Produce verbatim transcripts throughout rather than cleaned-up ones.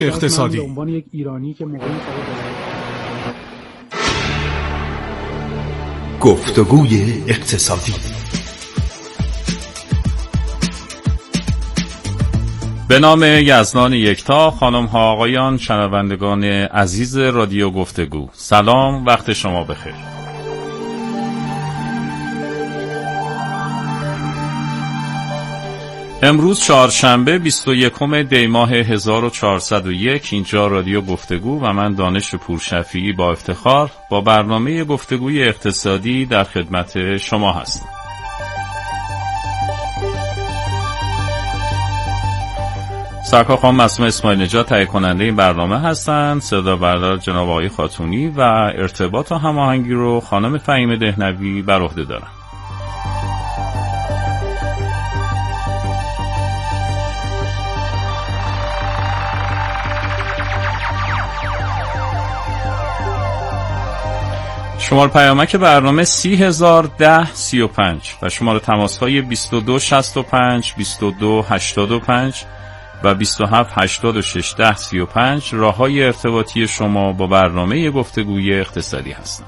اقتصادی. به عنوان یک ایرانی که موقعی گفتگوی اقتصادی. به نام یزدان یکتا، خانم ها آقایان، شنوندگان عزیز رادیو گفتگو، سلام، وقت شما بخیر. امروز چهارشنبه بیست و یکم دی ماه هزار و چهارصد و یک، اینجا رادیو گفتگو و من دانش پورشفیعی با افتخار با برنامه گفتگوی اقتصادی در خدمت شما هستم. سرکار خانم معصومه اسماعیل نژاد تهیه کننده این برنامه هستند. صدا بردار جناب آقای خاتونی و ارتباط و هماهنگی رو خانم فهیمه دهنوی بر عهده دارن. شماره پیامک برنامه سی هزار ده سی و پنج و شماره تماس های بیست و دو شصت و پنج بیست و دو هشتاد و پنج و بیست و هفت هشتاد و شش ده سی و پنج راه های ارتباطی شما با برنامه گفتگوی اقتصادی هستند.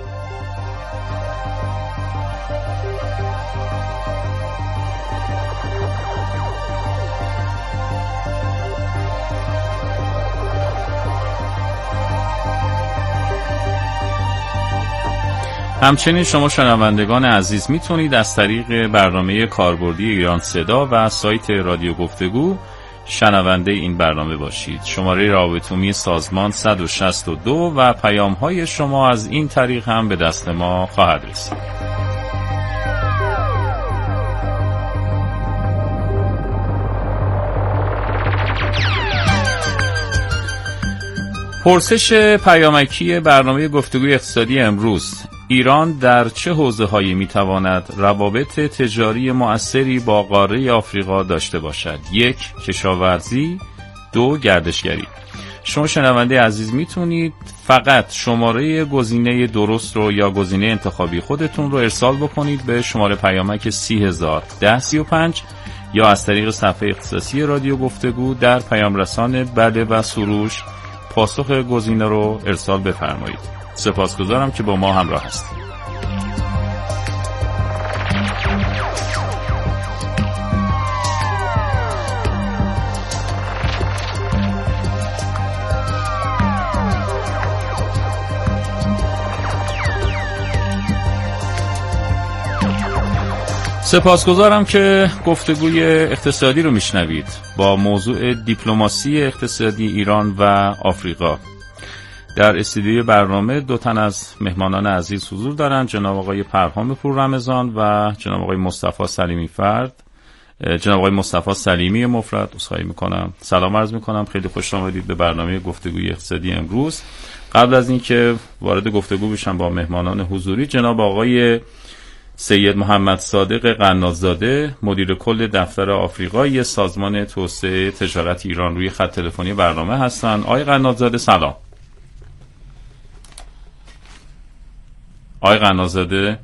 همچنین شما شنوندگان عزیز میتونید از طریق برنامه کاربردی ایران صدا و سایت رادیو گفتگو شنونده این برنامه باشید. شماره رابطه‌عمومی سازمان صد و شصت و دو و پیام‌های شما از این طریق هم به دست ما خواهد رسید. پرسش پیامکی برنامه گفتگوی اقتصادی امروز: ایران در چه حوزه‌هایی می‌تواند روابط تجاری مؤثری با قاره آفریقا داشته باشد؟ یک، کشاورزی. دو، گردشگری. شما شنونده عزیز میتونید فقط شماره گزینه درست رو یا گزینه انتخابی خودتون رو ارسال بکنید به شماره پیامک سی هزار ده سی و پنج یا از طریق صفحه اختصاصی رادیو گفتگو در پیام رسان بله و سروش پاسخ گزینه رو ارسال بفرمایید. سپاسگزارم که با ما همراه هستید. سپاسگزارم که گفتگوی اقتصادی رو میشنوید با موضوع دیپلماسی اقتصادی ایران و آفریقا. در استودیوی برنامه دو تن از مهمانان عزیز حضور دارند، جناب آقای پرهام پور رمضان و جناب آقای مصطفی سلیمی فرد. جناب آقای مصطفی سلیمی مفرد، عذرخواهی میکنم. سلام عرض میکنم، خیلی خوش آمدید به برنامه گفتگوی اقتصادی امروز. قبل از اینکه وارد گفتگو بشم با مهمانان حضوری، جناب آقای سید محمد صادق قنات‌زاده، مدیر کل دفتر آفریقایی سازمان توسعه تجارت ایران، روی خط تلفنی برنامه هستند. آقای قنات‌زاده سلام. آقای قنات‌زاده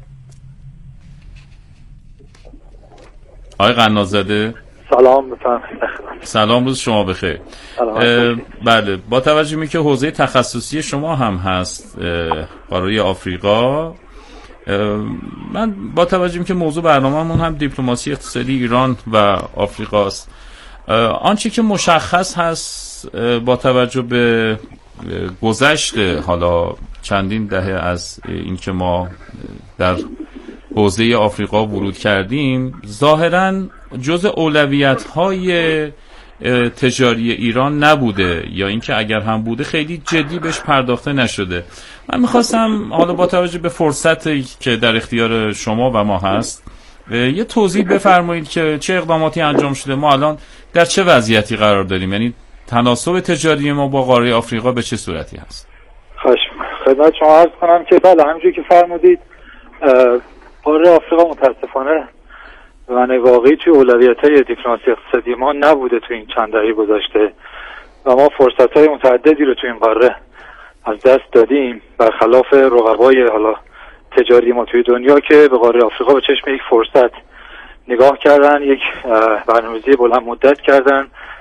آقای قنات‌زاده سلام بفرمایید. سلام، روز شما بخیر. بله، با توجه به که حوزه تخصصی شما هم هست قاره آفریقا، من با توجه به که موضوع برنامه‌مون هم دیپلماسی اقتصادی ایران و آفریقاست، آنچه که مشخص هست با توجه به گذشته حالا چندین دهه از اینکه ما در حوزه آفریقا ورود کردیم، ظاهراً جزء اولویت‌های تجاری ایران نبوده، یا اینکه اگر هم بوده خیلی جدی بهش پرداخته نشده. من میخواستم حالا با توجه به فرصتی که در اختیار شما و ما هست یه توضیح بفرمایید که چه اقداماتی انجام شده، ما الان در چه وضعیتی قرار داریم، یعنی تناسب تجاری ما با قاره آفریقا به چه صورتی هست؟ خواهش خدمت شما عرض کنم که بله، همونجوری که فرمودید قاره آفریقا متاسفانه به معنی واقعی توی اولویت‌های دیپلماسی اقتصادی ما نبوده توی این چند دهه گذشته و ما فرصت‌های متعددی رو توی این قاره از دست دادیم، برخلاف رقبای حالا تجاری ما توی دنیا که به قاره آفریقا به چشم یک فرصت نگاه کردن، یک برنامه‌ریزی بلند مدت کردن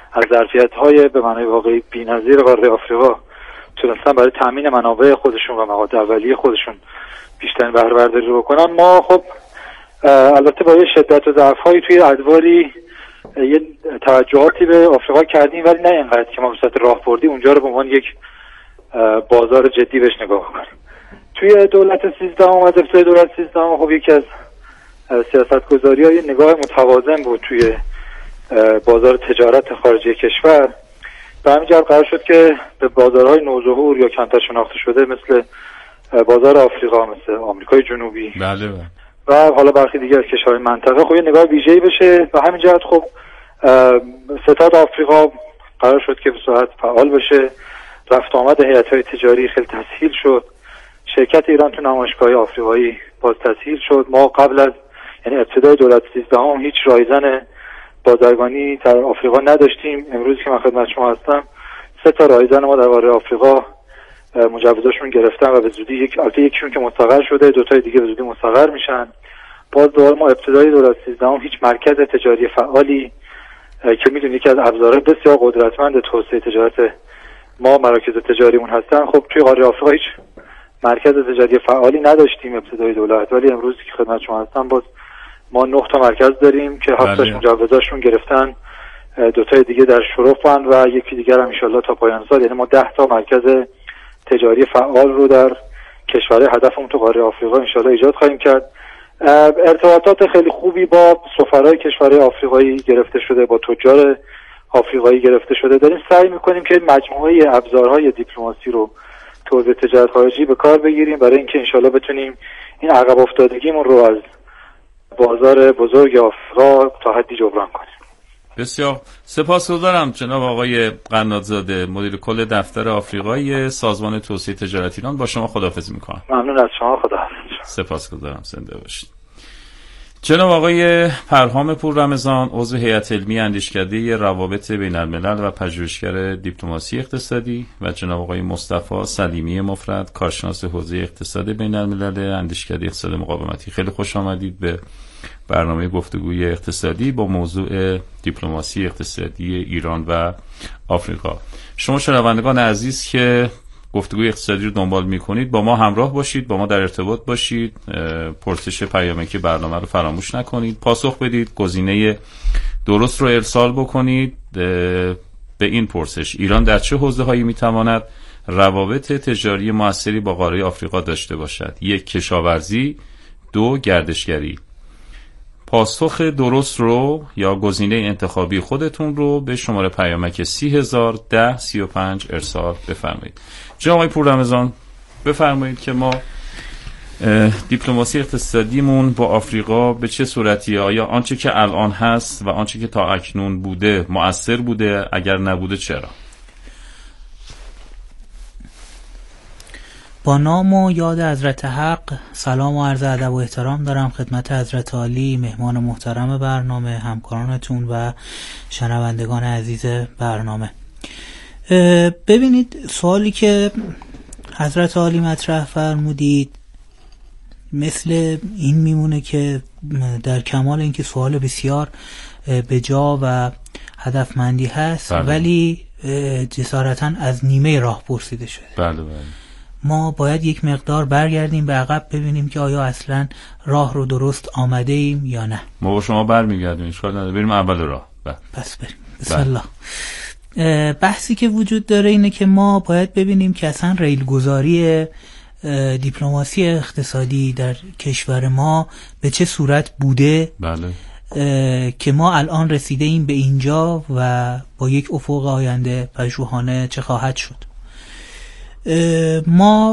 از ظرفیت‌های به معنای واقعی بی‌نظیر قاره آفریقا تونستن برای تامین منابع خودشون و مواد اولیه خودشون بیشترین بهره برداری بکنن. ما خب البته با یه شدت و ضعف‌هایی توی ادواری یه توجهاتی به آفریقا کردیم، ولی نه اینقدر که ما به صورت راهبردی اونجا رو به عنوان یک بازار جدی بهش نگاه کنیم. توی دولت سیزدهم و ابتدای دولت سیزدهم خب یکی از سیاست‌گذاری‌ها یه نگاه متوازن بود توی بازار تجارت خارجی کشور. به همین جهت قرار شد که به بازارهای نوظهور یا کمتر شناخته شده مثل بازار آفریقا، مثل آمریکای جنوبی بله بله. و حالا برخی دیگر از کشورهای منطقه خب یه نگاه ویژه‌ای بشه. به همین جهت خب ستاد آفریقا قرار شد که به صورت فعال بشه. رفت آمد هیئت‌های تجاری خیلی تسهیل شد. شرکت ایران تو نمایشگاه آفریقایی باز تسهیل شد. ما قبل از یعنی ابتدای دولت سیزدهم هیچ رایزن بازرگانی در آفریقا نداشتیم. امروز که من خدمت شما هستم سه تا رایزن ما در قاره آفریقا مجوزاشون گرفتن و به زودی یک البته یکیشون که مستقر شده، دو تای دیگه به زودی مستقر میشن. باز دوباره ما ابتدای دولت سیزدهم هیچ مرکز تجاری فعالی که میدونید که از ابزارهای بسیار قدرتمند توسعه تجارت ما مراکز تجاریمون هستن، خب توی قاره آفریقا هیچ مرکز تجاری فعالی نداشتیم ابتدای دولت. ولی امروز که خدمت شما هستم باز ما نه تا مرکز داریم که هفتاش مجوزاشون گرفتن، دو تای دیگه در شرفن و یکی دیگر هم ان شاءالله تا پایان سال. یعنی ما ده تا مرکز تجاری فعال رو در کشورهای هدفمون تو قاره آفریقا ان شاءالله ایجاد خواهیم کرد. ارتباطات خیلی خوبی با سفرای کشورهای آفریقایی گرفته شده، با تجار آفریقایی گرفته شده. داریم سعی میکنیم که مجموعه ابزارهای دیپلماسی رو تو حوزه تجارت خارجی به کار بگیریم برای اینکه انشالله بتونیم این عقب افتادگیمون رو از بازار بزرگ آفریقا تا حدی جبران کنیم. بسیار سپاسگزارم جناب آقای قنادزاده، مدیر کل دفتر آفریقایی سازمان توسعه تجارت ایران. با شما خداحافظی میکنم. ممنون از شما. خداحافظ. سپاسگزارم. زنده باشید. جناب آقای پرهام پور رمضان، عضو هیئت علمی اندیشکده روابط بین الملل و پژوهشگر دیپلماسی اقتصادی، و جناب آقای مصطفی سلیمی مفرد، کارشناس حوزه اقتصاد بین الملل اندیشکده اقتصاد مقاومتی. خیلی خوش آمدید به برنامه گفتگوی اقتصادی با موضوع دیپلماسی اقتصادی ایران و آفریقا. شما شنوندگان عزیز که گفتگوی اقتصادی رو دنبال میکنید با ما همراه باشید، با ما در ارتباط باشید، پرسش پیامکی برنامه رو فراموش نکنید، پاسخ بدید، گزینه درست رو ارسال بکنید به این پرسش: ایران در چه حوزه‌هایی میتواند روابط تجاری موثری با قاره آفریقا داشته باشد؟ یک، کشاورزی. دو، گردشگری. پاسخ درست رو یا گزینه انتخابی خودتون رو به شماره پیامک سی هزار ده سی و پنج ارسال بفرمایید. جناب آقای پور رمضان بفرمایید که ما دیپلماسی اقتصادیمون با آفریقا به چه صورتیه؟ آیا آنچه که الان هست و آنچه که تا اکنون بوده مؤثر بوده؟ اگر نبوده چرا؟ با نام و یاد حضرت حق سلام و عرض ادب و احترام دارم خدمت حضرت عالی، مهمان محترم برنامه، همکارانتون و شنوندگان عزیز برنامه. ببینید، سوالی که حضرت عالی مطرح فرمودید مثل این میمونه که در کمال اینکه سوال بسیار بجا و هدفمندی هست، بله. ولی جسارتاً از نیمه راه پرسیده شده. بله بله. ما باید یک مقدار برگردیم به عقب ببینیم که آیا اصلا راه رو درست آمده ایم یا نه. ما با شما برمیگردیم اشکال نداره، بریم اول راه. بله. پس بریم. بسم الله. بحثی که وجود داره اینه که ما باید ببینیم که اصلا ریلگذاری دیپلماسی اقتصادی در کشور ما به چه صورت بوده. بله. که ما الان رسیده ایم به اینجا و با یک افق آینده پژوهانه چه خواهد شد. ما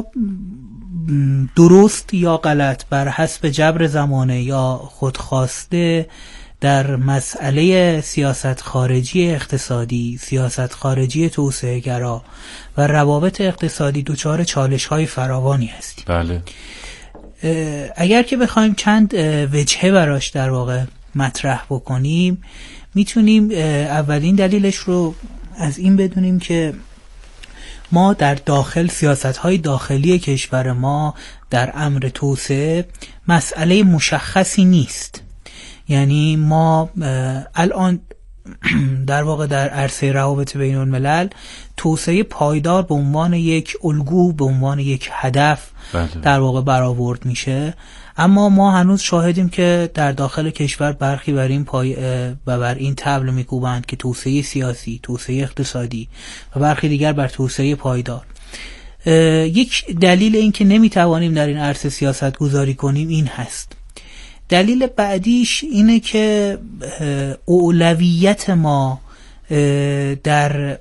درست یا غلط بر حسب جبر زمانه یا خودخواسته در مسئله سیاست خارجی اقتصادی، سیاست خارجی توسعه گرا و روابط اقتصادی دچار چالش های فراوانی هستیم. بله. اگر که بخوایم چند وجهه براش در واقع مطرح بکنیم، میتونیم اولین دلیلش رو از این بدونیم که ما در داخل سیاست‌های داخلی کشور ما در امر توسعه مسئله مشخصی نیست. یعنی ما الان در واقع در عرصه روابط بین الملل توسعه پایدار به عنوان یک الگو، به عنوان یک هدف بله. در واقع برآورد میشه. اما ما هنوز شاهدیم که در داخل کشور برخی بر این پای و بر این طبل میکوبند که توسعه سیاسی، توسعه اقتصادی و برخی دیگر بر توسعه پایدار. یک دلیل این که نمیتوانیم در این عرصه سیاست گذاری کنیم این هست. دلیل بعدیش اینه که اولویت ما در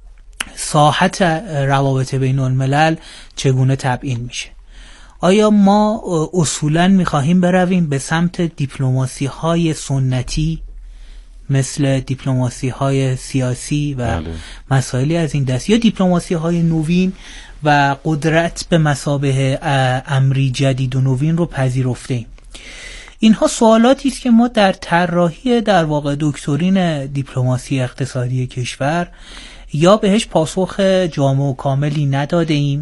ساحت روابط بین الملل چگونه تبیین میشه. آیا ما اصولاً میخواهیم برویم به سمت دیپلماسی های سنتی مثل دیپلماسی های سیاسی و بله. مسائلی از این دست، یا دیپلماسی های نوین و قدرت به مثابه امری جدید و نوین رو پذیرفته ایم؟ اینها سوالاتی است که ما در طراحی در واقع دکترین دیپلماسی اقتصادی کشور یا بهش پاسخ جامع و کاملی نداده ایم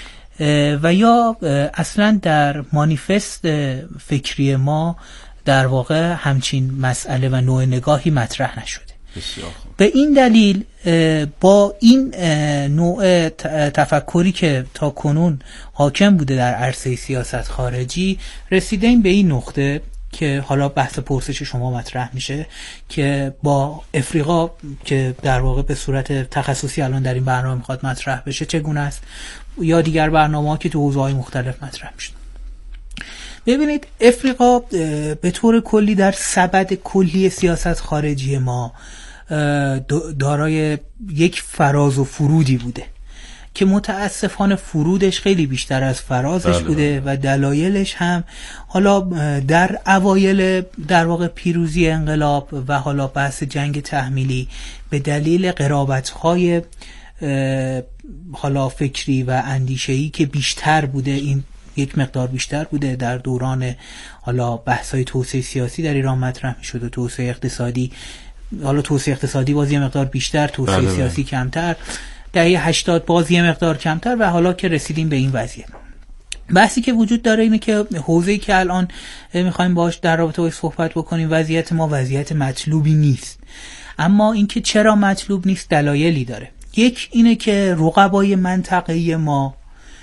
و یا اصلا در مانیفست فکری ما در واقع همچین مسئله و نوع نگاهی مطرح نشده. به این دلیل با این نوع تفکری که تا کنون حاکم بوده در عرصه سیاست خارجی رسیدیم به این نقطه که حالا بحث پرسش شما مطرح میشه که با افریقا که در واقع به صورت تخصصی الان در این برنامه میخواد مطرح بشه چگونه است، یا دیگر برنامه‌ها که تو حوزه‌های مختلف مطرح میشه. ببینید افریقا به طور کلی در سبد کلی سیاست خارجی ما دارای یک فراز و فرودی بوده که متاسفانه فرودش خیلی بیشتر از فرازش بله. بوده و دلایلش هم حالا در اوایل در واقع پیروزی انقلاب و حالا بحث جنگ تحمیلی به دلیل قرابت‌های حالا فکری و اندیشه‌ای که بیشتر بوده، این یک مقدار بیشتر بوده در دوران حالا بحث‌های توسعه سیاسی در ایران مطرح می‌شد و توسعه اقتصادی، حالا توسعه اقتصادی باز یه مقدار بیشتر، توسعه بله سیاسی بله. کمتر، دهه هشتاد باز یه مقدار کمتر و حالا که رسیدیم به این وضعیت. بحثی که وجود داره اینه که حوزه‌ای که الان می‌خوایم باهاش در رابطه باهاش صحبت بکنیم وضعیت ما وضعیت مطلوبی نیست. اما اینکه چرا مطلوب نیست دلایلی داره. یک اینه که رقبای منطقه‌ای ما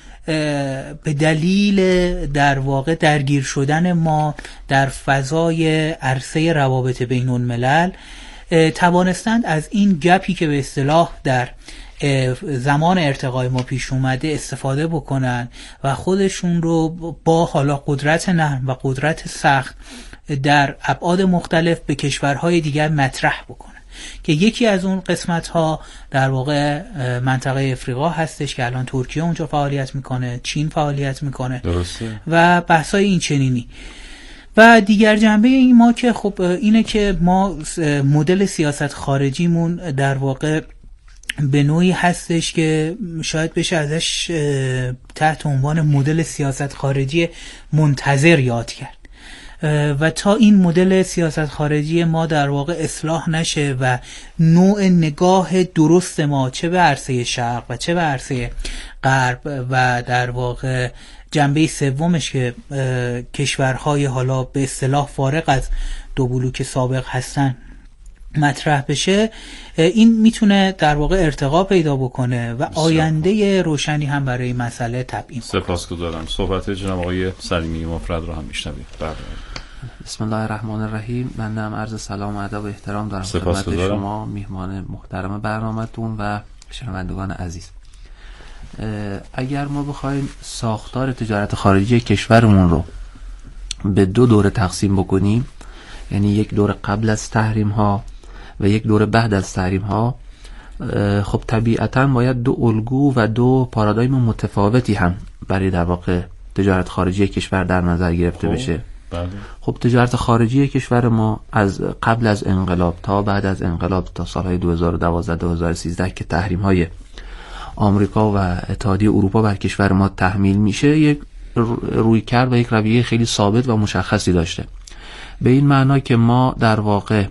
به دلیل در واقع درگیر شدن ما در فضای عرصه روابط بین الملل توانستند از این گپی که به اصطلاح در زمان ارتقای ما پیش اومده استفاده بکنن و خودشون رو با حالا قدرت نرم و قدرت سخت در ابعاد مختلف به کشورهای دیگر مطرح بکنن، که یکی از اون قسمت ها در واقع منطقه افریقا هستش که الان ترکیه اونجا فعالیت میکنه، چین فعالیت میکنه درسته. و بحثای این چنینی. و دیگر جنبه این ما که خب اینه که ما مدل سیاست خارجیمون در واقع به نوعی هستش که شاید بشه ازش تحت عنوان مدل سیاست خارجی منتظر یاد کرد و تا این مدل سیاست خارجی ما در واقع اصلاح نشه و نوع نگاه درست ما چه به عرصه شرق و چه به عرصه غرب و در واقع جنبه سومش که کشورهای حالا به اصطلاح فارغ از دو بلوک سابق هستن مطرح بشه، این میتونه در واقع ارتقا پیدا بکنه و آینده روشنی هم برای مسئله تبیین. سپاسگزارم. صحبت جناب آقای سلیمی مفرد رو هم میشنویم. بسم الله الرحمن الرحیم. من هم عرض سلام و ادب و احترام دارم خدمت شما میهمان محترم برنامه‌تون و شنوندگان عزیز. اگر ما بخوایم ساختار تجارت خارجی کشورمون رو به دو دوره تقسیم بکنیم، یعنی یک دوره قبل از تحریم ها و یک دوره بعد از تحریم ها، خب طبیعتاً باید دو الگو و دو پارادایم متفاوتی هم برای در واقع تجارت خارجی کشور در نظر گرفته خب. بشه. بله. خب تجارت خارجی کشور ما از قبل از انقلاب تا بعد از انقلاب تا سالهای دو هزار و دوازده دو هزار و سیزده که تحریم های آمریکا و اتحادیه اروپا بر کشور ما تحمیل میشه، یک رویکرد و یک رویه خیلی ثابت و مشخصی داشته. به این معنا که ما در واقع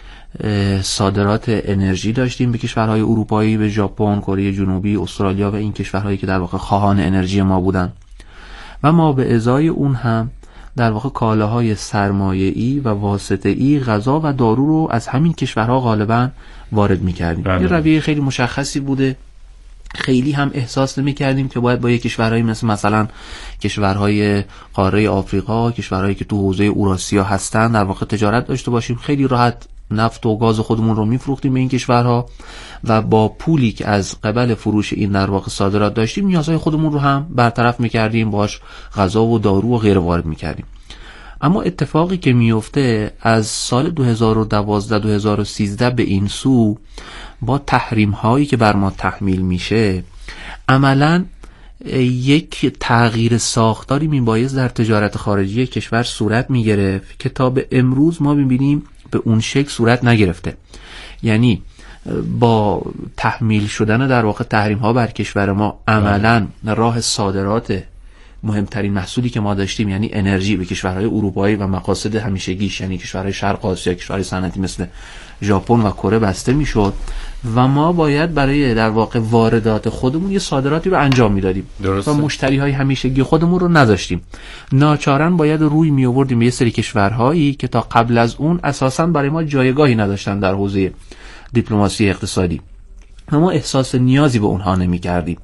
صادرات انرژی داشتیم به کشورهای اروپایی، به ژاپن، کره جنوبی، استرالیا و این کشورهایی که در واقع خواهان انرژی ما بودن، و ما به ازای اون هم در واقع کالاهای سرمایه‌ای و واسطه‌ای، غذا و دارو رو از همین کشورها غالبا وارد می‌کردیم. این رویه خیلی مشخصی بوده. خیلی هم احساس نمی‌کردیم که باید با یک کشورهایی مثل مثلا کشورهای قاره آفریقا، کشورهایی که تو حوزه اوراسیا هستن، در واقع تجارت داشته باشیم. خیلی راحت نفت و گاز خودمون رو میفروختیم به این کشورها و با پولی که از قبل فروش این در واقع صادرات داشتیم نیازهای خودمون رو هم برطرف می‌کردیم، باهاش غذا و دارو و غیره وارد می‌کردیم. اما اتفاقی که میفته از سال دو هزار و دوازده دو هزار و سیزده به این سو با تحریم هایی که بر ما تحمیل میشه، عملاً یک تغییر ساختاری میبایست در تجارت خارجی کشور صورت میگرفت که تا به امروز ما میبینیم به اون شکل صورت نگرفته. یعنی با تحمیل شدن در واقع تحریم ها بر کشور ما عملاً راه صادرات مهمترین محصولی که ما داشتیم یعنی انرژی به کشورهای اروپایی و مقاصد همیشگیش یعنی کشورهای شرق آسیا، کشورهای صنعتی مثل ژاپن و کره بسته میشد و ما باید برای در واقع واردات خودمون یه صادراتی رو انجام میدادیم و مشتری های همیشگی خودمون رو نداشتیم. ناچارن باید روی می آوردیم به یه سری کشورهایی که تا قبل از اون اساساً برای ما جایگاهی نداشتن در حوزه دیپلماسی اقتصادی. اما احساس نیازی به اونها نمی کردیم.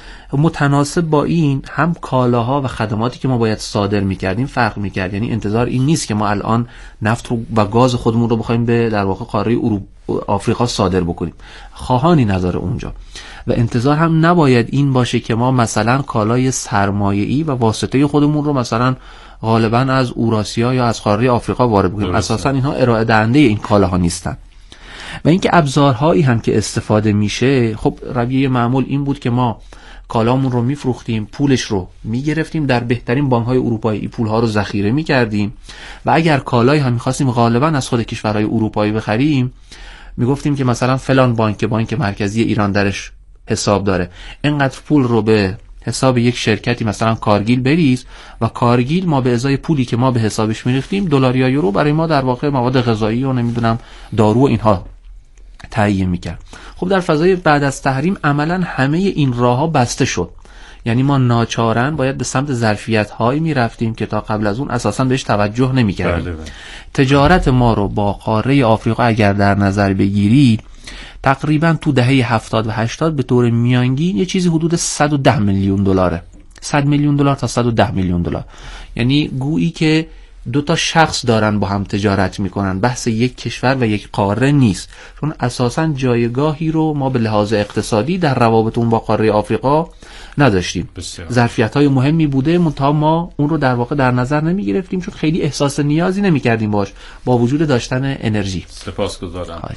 متناسب با این هم کالاها و خدماتی که ما باید صادر می‌کردیم فرق می‌کرد. یعنی انتظار این نیست که ما الان نفت و گاز خودمون رو بخوایم به در واقع قاره آفریقا صادر بکنیم، خواهانی نذاره اونجا. و انتظار هم نباید این باشه که ما مثلا کالای سرمایه‌ای و واسطه خودمون رو مثلا غالبا از اوراسیا یا از قاره آفریقا وارد بکنیم. اساسا اینها ارائه دهنده این کالاها نیستن. و اینکه ابزارهایی هم که استفاده میشه، خب رویه معمول این بود که ما کالامون رو میفروختیم، پولش رو میگرفتیم، در بهترین بانک‌های اروپایی پول‌ها رو ذخیره می‌کردیم و اگر کالایی هم می‌خواستیم غالباً از خود کشورهای اروپایی بخریم، میگفتیم که مثلا فلان بانک، بانک مرکزی ایران درش حساب داره، اینقدر پول رو به حساب یک شرکتی مثلا کارگیل بریز و کارگیل ما به ازای پولی که ما به حسابش می‌ریختیم دلار یا یورو برای ما در واقع مواد غذایی و نمیدونم دارو و اینها تهیه میکرد. خب در فضای بعد از تحریم عملا همه این راه‌ها بسته شد. یعنی ما ناچارن باید به سمت ظرفیت‌هایی میرفتیم که تا قبل از اون اساساً بهش توجه نمی‌کردیم. بله بله. تجارت ما رو با قاره آفریقا اگر در نظر بگیرید تقریباً تو دهه هفتاد و هشتاد به طور میانگین یه چیزی حدود صد و ده میلیون دلاره. صد میلیون دلار تا صد و ده میلیون دلار. یعنی گویی که دو تا شخص دارن با هم تجارت میکنن، بحث یک کشور و یک قاره نیست، چون اساساً جایگاهی رو ما به لحاظ اقتصادی در روابط اون با قاره آفریقا نداشتیم. ظرفیت‌های مهمی بوده منتها ما اون رو در واقع در نظر نمیگرفتیم چون خیلی احساس نیازی نمیکردیم باش با وجود داشتن انرژی. سپاسگزارم.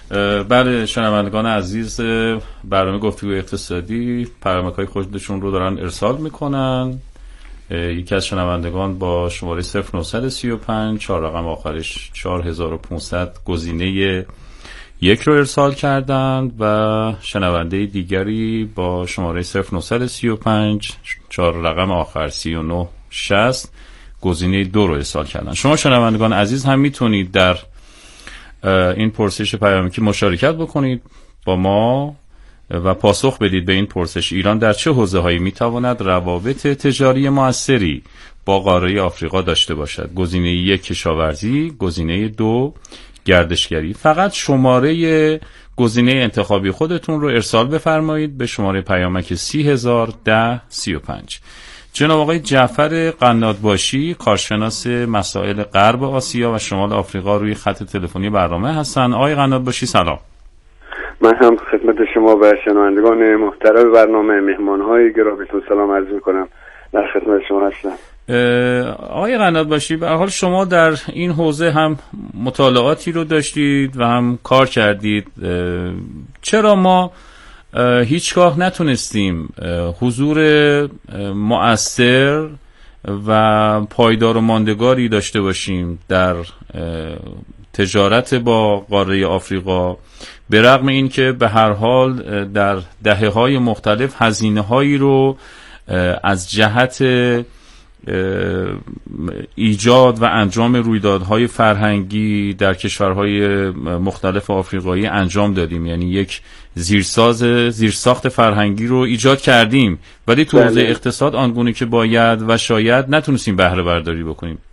بله شنوندگان عزیز، برنامه گفتگوی اقتصادی پیامک‌های خودشون رو دارن ارسال میکنن. یکی از شنوندگان با شماره صفر نه سه پنج چهار رقم آخرش چهار هزار و پانصد گزینه یک رو ارسال کردند و شنونده دیگری با شماره صفر نه سه پنج چهار رقم آخر سی و نه شصت گزینه دو رو ارسال کردند. شما شنوندگان عزیز هم میتونید در این پرسش پیامکی مشارکت بکنید با ما و پاسخ بدید به این پرسش: ایران در چه حوزه‌هایی می‌تواند روابط تجاری مؤثری با قاره آفریقا داشته باشد؟ گزینه یک کشاورزی، گزینه دو گردشگری. فقط شماره گزینه انتخابی خودتون رو ارسال بفرمایید به شماره پیامک سی هزار ده سی و پنج. جناب آقای جعفر قنادباشی، کارشناس مسائل غرب آسیا و شمال آفریقا، روی خط تلفنی برنامه هستن. آقای قنادباشی سلام. من هم خدمت شما و شنوندگان محترم برنامه، مهمان‌های گرامیتون سلام عرض می‌کنم. در خدمت شما هستم. آقای قنادباشی، به هر حال شما در این حوزه هم مطالعاتی رو داشتید و هم کار کردید. چرا ما هیچگاه نتونستیم حضور مؤثر و پایدار و ماندگاری داشته باشیم در تجارت با قاره آفریقا، به رغم این که به هر حال در دهه‌های مختلف هزینه‌هایی رو از جهت ایجاد و انجام رویدادهای فرهنگی در کشورهای مختلف آفریقایی انجام دادیم؟ یعنی یک زیرساز زیرساخت فرهنگی رو ایجاد کردیم، ولی تو حوزه اقتصاد آنگونه که باید و شاید نتونستیم بهره برداری بکنیم.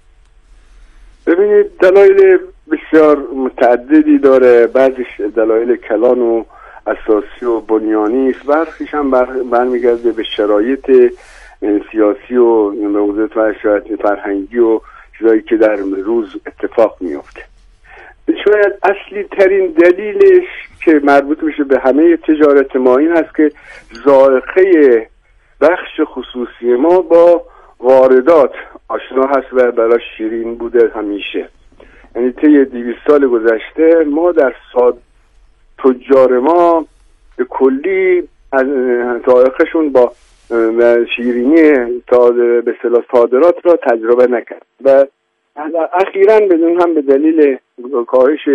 ببینید دلایل بسیار متعددی داره، بعضیش دلایل کلان و اساسی و بنیانی است، برخیش هم برمیگرده به شرایط سیاسی و موضوعات و شرایط فرهنگی و چیزایی که در روز اتفاق میفته. شاید اصلی ترین دلیلش که مربوط میشه به همه تجارت ما این هست که ذائقه بخش خصوصی ما با واردات آشنا هست و برای شیرین بوده همیشه. یعنی طی دویست سال گذشته ما در صاد تجار ما به کلی از ذائقه‌شون با شیرینی به اصطلاح صادرات را تجربه نکرد و اخیراً بدون هم به دلیل کاهش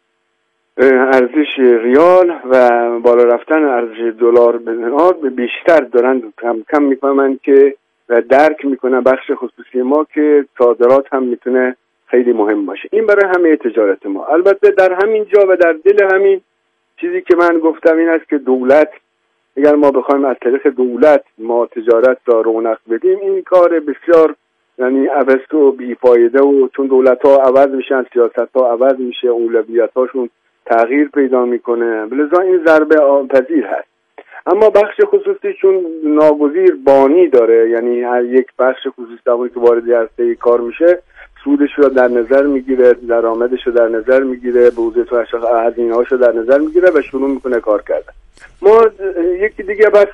ارزش ریال و بالا رفتن ارزش دلار به بیشتر دارن کم کم میفهمن که و درک میکنن بخش خصوصی ما که صادرات هم میتونه خیلی مهم باشه. این برای همه تجارت ما. البته در همین جا و در دل همین چیزی که من گفتم این است که دولت، اگر ما بخوایم از طریق دولت ما تجارت را رونق بدیم، این کار بسیار یعنی عبث و بیفایده و چون دولت ها عوض میشن، سیاست ها عوض میشه، اولویت هاشون تغییر پیدا میکنه، لذا این ضربه پذیر هست. اما بخش خصوصی چون ناگزیر بانی داره، یعنی هر یک بخش خصوصی زمانی که وارد عرصه کار میشه سودش رو در نظر میگیره، درآمدش رو در نظر میگیره، بوزه تو هزینه هاش رو در نظر میگیره و شروع میکنه کار کردن. ما یکی دیگه بس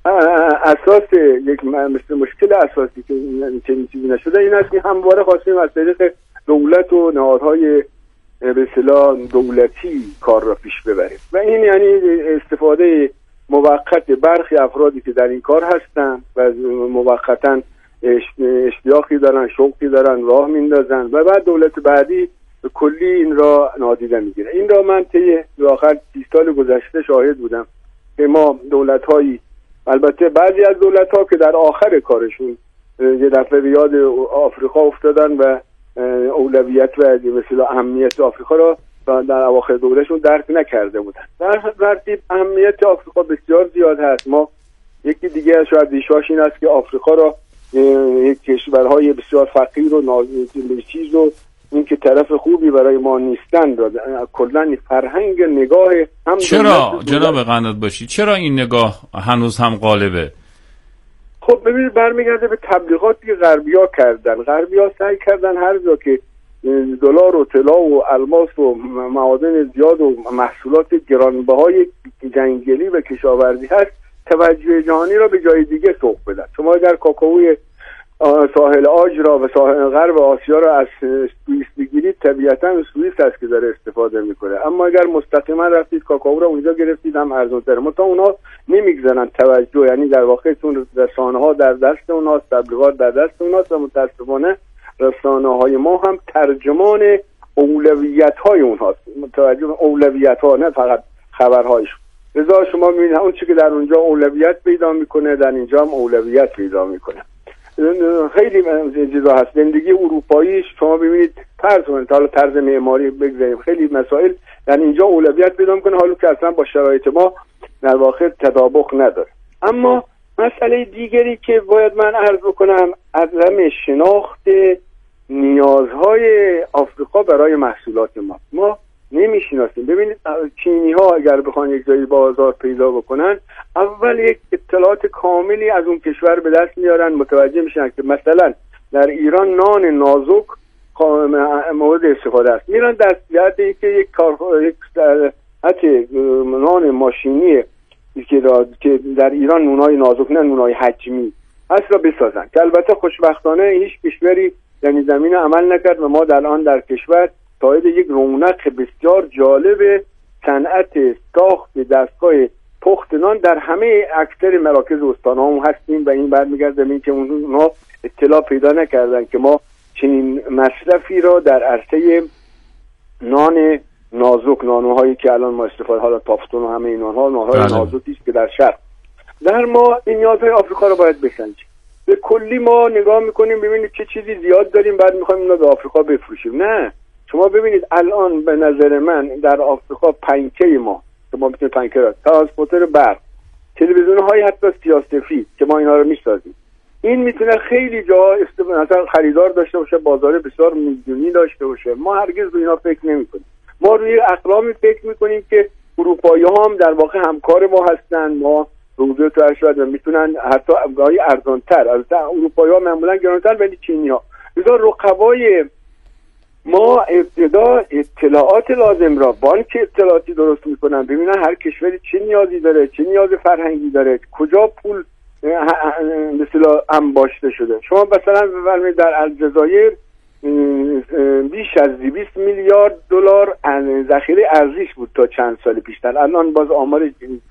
اساس یک مثل مشکل اساسی که چنین چیزی نشده این است که همواره خواستیم از طریق دولت و نهادهای به اصطلاح دولتی کار را پیش ببریم و این یعنی استفاده موقت برخی افرادی که در این کار هستن و موقتا اشتیاقی دارن، شوقی دارن، راه میندازن و بعد دولت بعدی به کلی این را نادیده میگیره. این را من طی آخر بیست سال گذشته شاهد بودم که ما دولت‌هایی، البته بعضی از دولت‌ها که در آخر کارشون یه دفعه به یاد آفریقا افتادن و اولویت و مثلا اهمیت آفریقا را در اواخر دورشون درک نکرده بودن. در ترتیب اهمیت آفریقا بسیار زیاد هست. ما یکی دیگه شاید دیشاش این است که آفریقا را یک کشورهای بسیار فقیر و ناچیز و این که طرف خوبی برای ما نیستن داده. کلا فرهنگ نگاه هم چرا جناب قنات باشی چرا این نگاه هنوز هم غالبه؟ خب ببینید برمیگرده به تبلیغاتی که غربی‌ها کردن. غربی‌ها سعی کردن هر جا که دلار و طلا و الماس و معادن زیاد و محصولات گرانبهای جنگلی و کشاورزی هست توجه جهانی را به جای دیگه سوق بدن. شما اگر کاکائوی ساحل آج را و ساحل غرب آسیا را از سوئیس بگیرید طبیعتاً سوئیس است که داره استفاده میکنه، اما اگر مستقیما رفتید کاکائو را اونجا گرفتید هم ارزان‌تر. تا اونا نمیگذارن توجه، یعنی در واقع چون رسانه‌ها در دست اوناست، تبلیغات در دست اوناست و متأسفانه رسانه‌های ما هم ترجمان اولویت‌های اونهاست، متوجه اولویت‌ها نه فقط خبرهایش. لذا شما می‌بینید اون چیزی که در اونجا اولویت پیدا میکنه در اینجا هم اولویت پیدا میکنه. خیلی چیزا هست. زندگی اروپایی شما ببینید طرز حالا طرز معماری بگذاریم خیلی مسائل در اینجا اولویت پیدا میکنه، حالا که اصلا با شرایط ما در واقع تطابق نداره. اما مسئله دیگری که باید من عرض بکنم عدم شناخت نیازهای آفریقا برای محصولات ما. ما نمیشناسیم. ببینید چینی ها اگر بخوان یک جایی بازار پیدا بکنن اول یک اطلاعات کاملی از اون کشور به دست میارن، متوجه میشن که مثلا در ایران نان نازک مورد استفاده است. میرن در جهتی که یک کار یک حتی نان ماشینی که در ایران نونای نازک نه نونای حجمی هست را بسازن که البته خوشبختانه هیچ کشوری یعنی زمین عمل نکرد و ما در آن در کشور شاهد یک رونق بسیار جالب صنعت ساخت دستگاه پخت نان در همه اکثر مراکز استان‌ها هم هستیم و این برمیگرده به اینکه اونها اطلاع پیدا نکردن که ما چنین مصرفی را در عرصه نان نازک، نانوهایی که الان ما استفاده حالا تافتون و همه این نانها نانهای نازکی است که در شرق در ما این نیازهای آفریقا را باید بسنجیم. به کلی ما نگاه میکنیم ببینید چه چیزی زیاد داریم بعد میخوایم اینا به آفریقا بفروشیم. نه، شما ببینید الان به نظر من در آفریقا پنکه ما که ما میتونیم پنکه را ترانسپورتر برق، تلویزیون های حتی سیاه‌سفید که ما اینا رو میسازیم، این میتونه خیلی جا مثلا خریدار داشته باشه، بازار بسیار میلیونی داشته باشه. ما هرگز روی اینا فکر نمی‌کنیم. ما روی اقلامی فکر می‌کنیم که اروپایی‌ها هم در واقع همکار ما هستن، ما روزه تو ارشد و میتونن حتی گاهی ارزان‌تر، البته اروپایی‌ها معمولا گران‌تر، ولی چینی‌ها. لذا رقبای ما ابتدا اطلاعات لازم را بانک اطلاعاتی درست میکنن، ببینن هر کشوری چه نیازی داره، چه نیاز فرهنگی داره، کجا پول مثلا انباشته شده. شما مثلا بفرمایید در الجزایر بیش از دویست میلیارد دلار ذخیره ارزیش بود تا چند سال پیشتر. الان باز آمار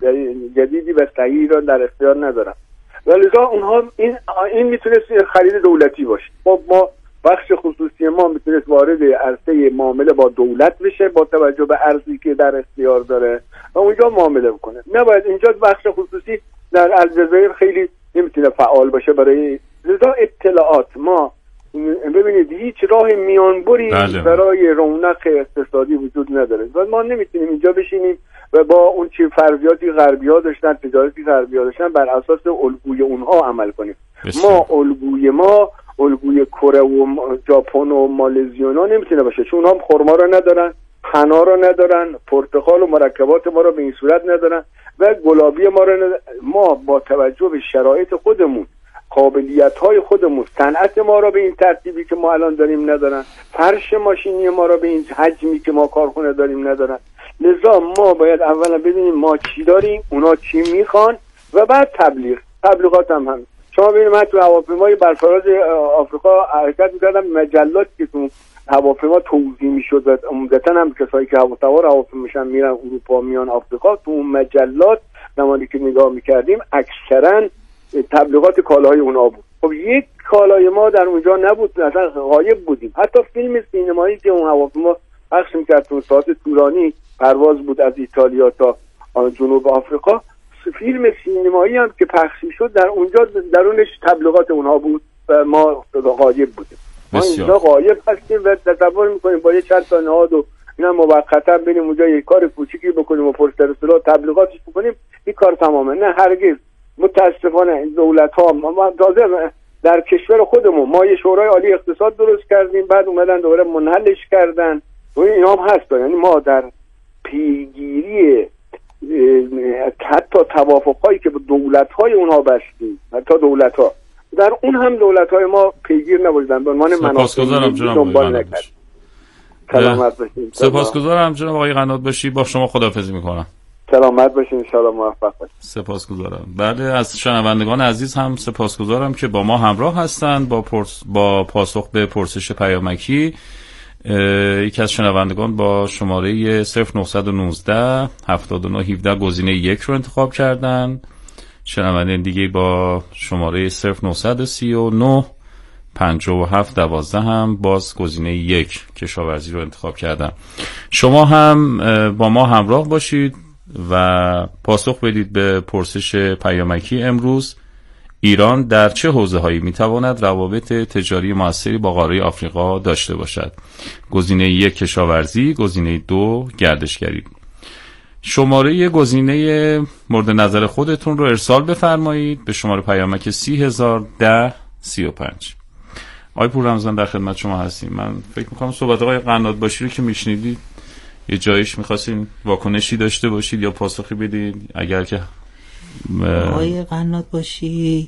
جدیدی و صحیحی را در اختیار ندارم. ولذا اونها این این میتونه خرید دولتی باشه. خب ما بخش خصوصی ما میتونه وارد عرصه معامله با دولت بشه با توجه به ارزی که در اختیار داره و اونجا معامله بکنه. نباید اینجا بخش خصوصی در الجزایر خیلی نمیتونه فعال باشه برای لذا اطلاعات. ما ببینید هیچ راه میانبری برای رونق اقتصادی وجود نداره و ما نمیتونیم اینجا بشینیم و با اون چی فرضیاتی غربی‌ها داشتن، تجارتی غربی‌ها داشتن، بر اساس الگوی اونها عمل کنیم. بسید. ما الگوی ما الگوی کره و ژاپن و مالزیونا نمیتونه باشه، چون اونها خرما رو ندارن، حنا رو ندارن، پرتقال و مرکبات ما رو به این صورت ندارن و گلابی ما رو ندارن. ما با توجه به شرایط خودمون، قابلیت‌های خودمون، صنعت ما رو به این ترتیبی که ما الان داریم ندارن، فرش ماشینی ما رو به این حجمی که ما کارخونه داریم ندارن. لذا ما باید اولا ببینیم ما چی داریم، اونا چی میخوان و بعد تبلیغ. تبلیغات هم هم شما ببینید من تو هواپیمای برفراز آفریقا حرکت می‌کردم، مجلات که تو هواپیما توزیع می‌شد، عمدتاً هم کسایی که هواسوار هواپیما میشن میرن اروپا میان آفریقا، تو اون مجلات زمانی که نگاه می‌کردیم اکثراً تبلیغات کالاهای اونا بود. خب یک کالای ما در اونجا نبود، اصلا غایب بودیم. حتی فیلم سینمایی که اون هواپیما پخش می‌کرد تو ساعت طولانی پرواز بود از ایتالیا تا جنوب آفریقا، فیلم سینمایی هم که پخش شد در اونجا درونش تبلیغات اونها بود و ما غایب بودیم. ما اینجا غایب هستیم و تصور میکنیم با یه چند تا نهاد و اینا موقتا بریم اونجا یک کار کوچیکی بکنیم و پشت رسولا تبلیغاتش بکنیم، این کار تمامه. نه هرگز. متاسفانه دولت ها ما تازه در کشور خودمون ما یه شورای عالی اقتصاد درست کردیم، بعد اومدن دوباره منحلش کردن و اینا هم هست. یعنی ما در پیگیری حتی توافق‌هایی که با دولت‌های اونها بستیم، حتی دولت‌ها در اون هم دولت‌های ما پیگیر نبودن، به عنوان سپاسگزارم جناب دنبال نکرد. سلامت باشید. سپاسگزارم جناب آقای قنات باشی. با شما خداحافظی می‌کنم. سلامت باشید، ان شاءالله موفق باشید. سپاسگزارم. بله، از شنوندگان عزیز هم سپاسگزارم که با ما همراه هستند با پرس... با پاسخ به پرسش پیامکی. یکی از شنوندگان با شماره صفر نه یک نه هفتاد و نه هفده گزینه یک رو انتخاب کردن. شنونده دیگه با شماره صفر نه سه نه پنجاه و هفت دوازده هم باز گزینه یک کشاورزی رو انتخاب کردن. شما هم با ما همراه باشید و پاسخ بدید به پرسش پیامکی امروز: ایران در چه حوزه‌هایی می‌تواند روابط تجاری موثری با قاره آفریقا داشته باشد؟ گزینه یک کشاورزی، گزینه دو گردشگری. شماره گزینه مورد نظر خودتون رو ارسال بفرمایید به شماره پیامک سی هزار ده سی و پنج. آقای پور رمضان در خدمت شما هستیم. من فکر می‌کنم صحبت آقای قنات باشی رو که میشنیدید یه جایش می‌خواستین واکنشی داشته باشید یا پاسخی بدید. اگر که آقای قنات باشی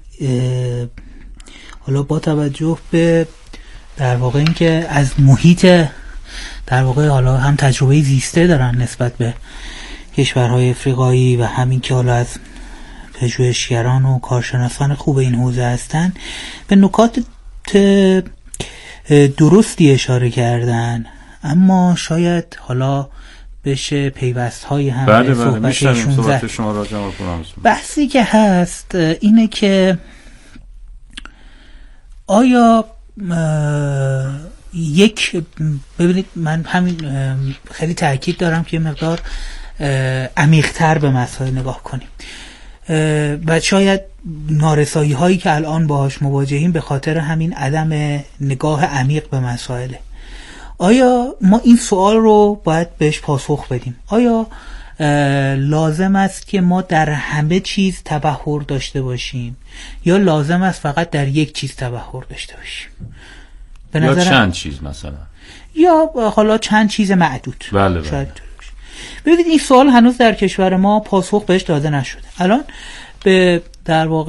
حالا با توجه به در واقع این که از محیط در واقع حالا هم تجربه زیسته دارن نسبت به کشورهای افریقایی و همین که حالا از پژوهشگران و کارشناسان خوب این حوزه هستن، به نکات درستی اشاره کردن، اما شاید حالا بشه پیوست های هم بله بله میشنیم صحبت شما را جناب پورامزون. بحثی که هست اینه که آیا یک ببینید من همین خیلی تاکید دارم که مقدار عمیق‌تر به مسائل نگاه کنیم و شاید نارسایی هایی که الان باهاش مواجهیم به خاطر همین عدم نگاه عمیق به مسائله. آیا ما این سوال رو باید بهش پاسخ بدیم؟ آیا لازم است که ما در همه چیز تبحر داشته باشیم یا لازم است فقط در یک چیز تبحر داشته باشیم؟ به یا نظر چند چیز مثلا، یا حالا چند چیز معدود. بله بله. ببینید این سوال هنوز در کشور ما پاسخ بهش داده نشده. الان به در واقع